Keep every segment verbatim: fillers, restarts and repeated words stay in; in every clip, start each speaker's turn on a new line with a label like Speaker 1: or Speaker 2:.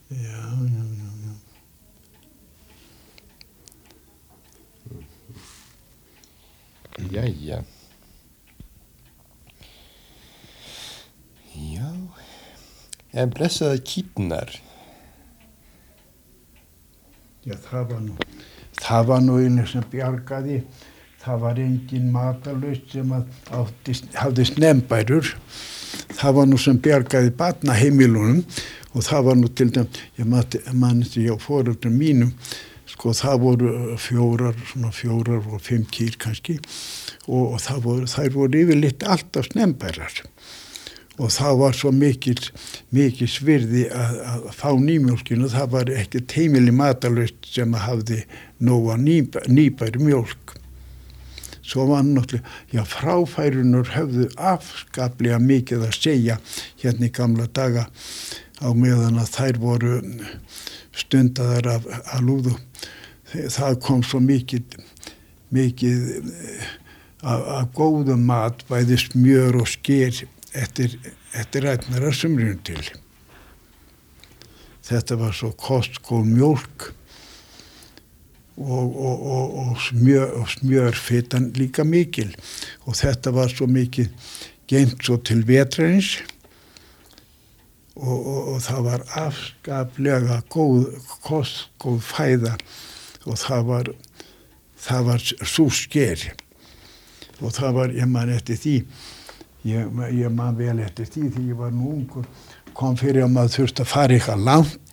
Speaker 1: Já, já, já, já.
Speaker 2: Jæja. Já. En blessaði kýrnar.
Speaker 1: Já, það var nú, það var nú einu sem bjargaði. Það var engin matarlaust sem að átti, hafði snembærur. Það var nú sem bjargaði barnaheimilunum og það var nú til dæmis, ég man eftir hjá foreldrum mínum, sko það voru fjórar, svona fjórar og fimm kýr kannski og, og það voru, þær voru yfirleitt alltaf snembærar. Og það var svo mikil, mikil svirði að, að fá nýmjólkinu. Það var ekkert heimili matarlaust sem að hafði nóga nýbæ, nýbæri mjólk. Svo var náttúrulega, já, fráfærunur höfðu afskaplega mikið að segja hérna í gamla daga á meðan að þær voru stundaðar af, af lúðu. Það kom svo mikið, mikið af, af góðum mat, bæði smjör og sker eftir, eftir rætnara sumrinu til. Þetta var svo kostgóð mjólk og, og, og, og smjör, og smjörfitan líka mikil. Og þetta var svo mikið geymt svo til vetrarins og, og, og það var afskaplega góð, kostgóð fæða og það var, það var súrsker. Og það var, ég man eftir því, Ég, ég man vel eftir því því ég var nú ungur, kom fyrir að maður þurfti að fara eitthvað langt,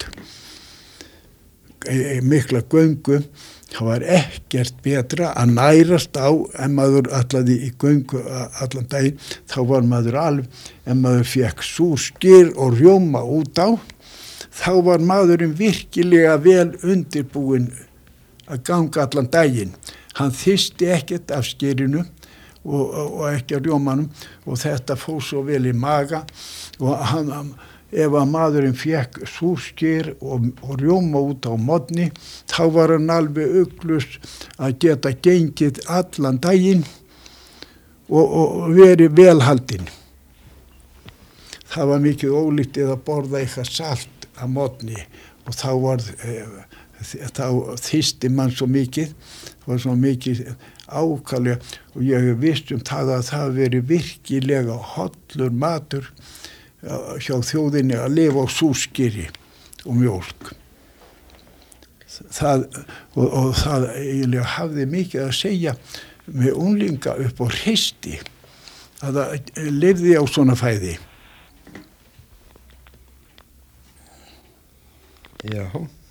Speaker 1: e, mikla göngu. Það var ekkert betra að nærast á en maður ætlaði í göngu allan daginn. Þá var maður alveg, en maður fekk súrsker og rjóma út á, þá var maðurinn virkilega vel undirbúinn að ganga allan daginn. Hann þyrsti ekkert af skerinu og, og ekki á rjómanum og þetta fór svo vel í maga og hann, ef að maðurinn fekk súrsker og, og rjóma út á morgni, þá var hann alveg uglust að geta gengið allan daginn og, og verið velhaldinn. Það var mikið ólítið að borða eitthvað salt að morgni og þá var þá þyrsti mann svo mikið, það var svo mikið ákaflega og ég hef vist um það að það veri virkilega hollur matur hjá þjóðinni að lifa á súrskeri og mjólk. Það, og, og það eiginlega hafði mikið að segja með unglinga upp á hristi að það lifði á svona fæði.
Speaker 2: Já.